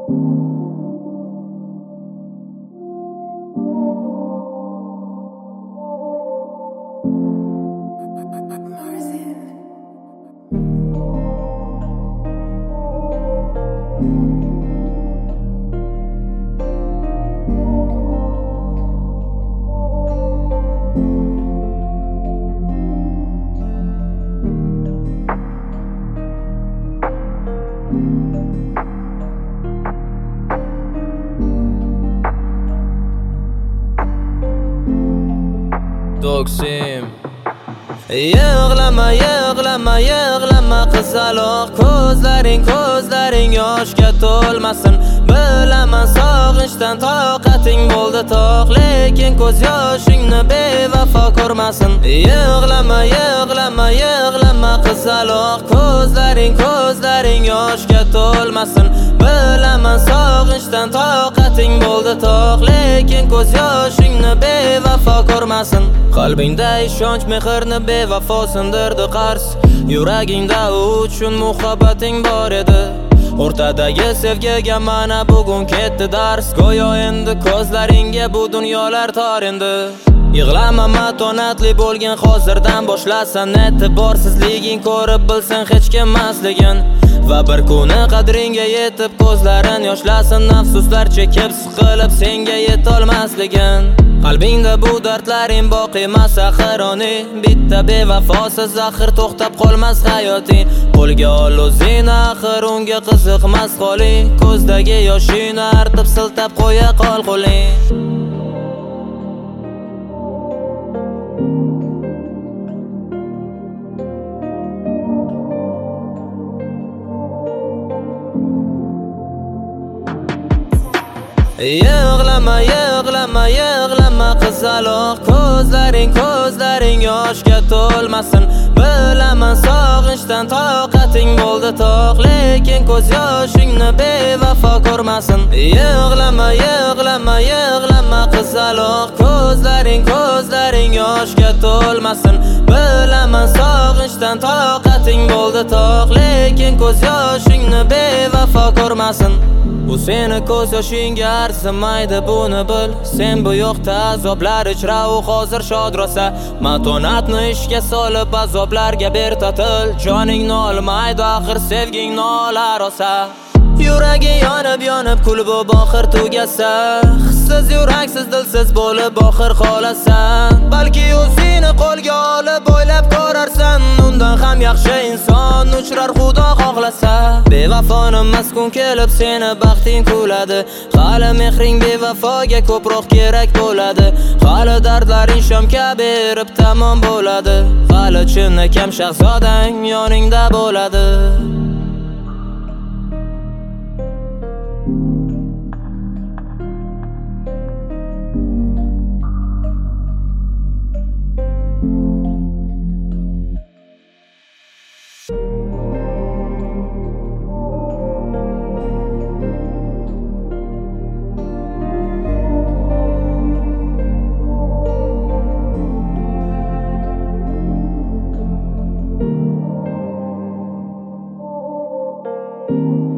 Doksim Yig'lama, yig'lama, yig'lama qizaloq, ko'zlaring yoshga to'lmasin. Bilaman sog'inchdan toqating bo'ldi toq, lekin ko'z yoshingni bevafo ko'rmasin. Yig'lama, yig'lama, yig'lama qizaloq, ko'zlaring yoshga to'lmasin. Bilaman sog'inchdan toqating bo'ldi toq, lekin ko'z yoshingni bevafo ko'rmasin. Qalbingda ishonch mehrni bevafo sindirdi qars, yuragingda u uchun muhabbating bor edi. O'rtadagi sevgiga mana bugun ketdi dars, go'yo endi ko'zlaringga bu dunyolar tor endi. Yig'lama, matonatli bo'lgin hozirdan boshlasan, e'tiborsizliging ko'rib bilsin hech kim emasligin. Va bir kuni qadringga yetib ko'zlarin yoshlasin, afsuslar chekib siqilib senga yetolmasligin. Qalbingda bu dardlaring boqiy emas axironi, bitta bevafosiz axir to'xtab qolmas hayoting. Qo'lga ol o'zingni, axir unga qiziqmas qoling, ko'zdagi yoshingni artib siltab qo'ya qol qo'ling. Yig'lama, yig'lama, yig'lama qizaloq, ko'zlaring yoshga to'lmasin. Bilaman sog'inchdan toqating bo'ldi toq, lekin ko'z yoshingni bevafo ko'rmasin. Yig'lama, yig'lama, yig'lama qizaloq, ko'zlaring yoshga to'lmasin. Bilaman sog'inchdan toqating bo'ldi toq, lekin ko'z yoshingni bevafo ko'rmasin. Bu seni ko'z yoshingga arzimaydi, buni bil. Sen bu yoqda azoblar ichra, u hozir shod rosa. Matonatni ishga solib azoblarga ber tatil. Joningni olmaydi axir sevgingni olar rosa. Yuraging yonib kulib oxir tugasa, hissiz yuraksiz dilsiz bo'lib oxir qolasan. Balki o'zingni qo'lga olib o'ylab ko'rarsan, undan ham yaxshi inson uchrar xudo xohlasa. Bevafoni maskun kelib seni baxting kuladi, hali mehring bevafoga ko'proq kerak bo'ladi. Hali dardlaring sham kabi erib tamom bo'ladi, hali chinakam shahzodang yoningda bo'ladi. You